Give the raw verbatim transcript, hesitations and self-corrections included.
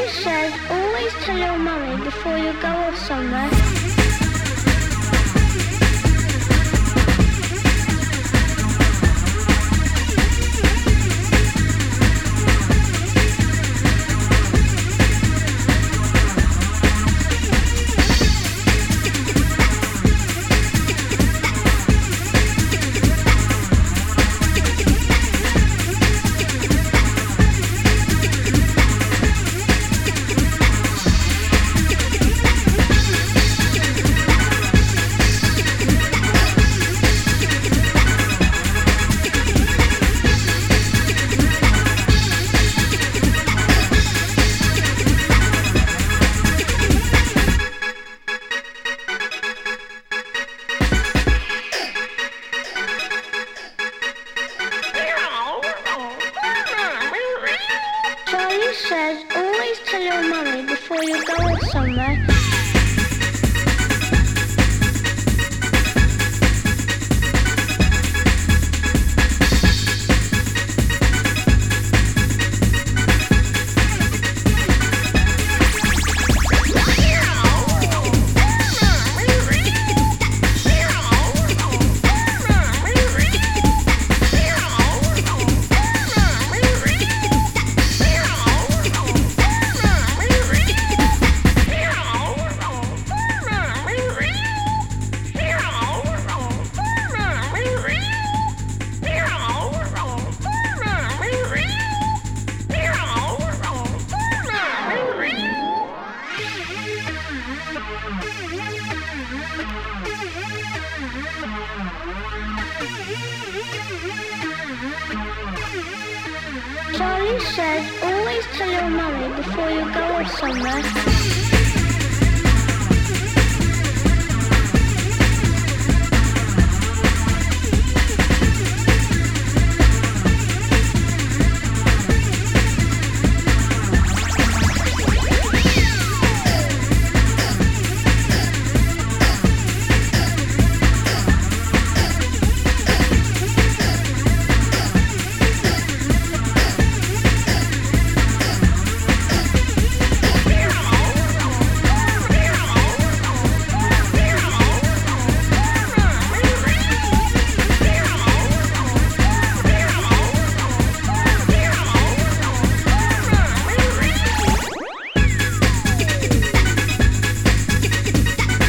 Charlie says always tell your mummy before you go off somewhere. Charlie says always tell your mummy before you go off somewhere. Charlie says always tell your mummy before you go off somewhere.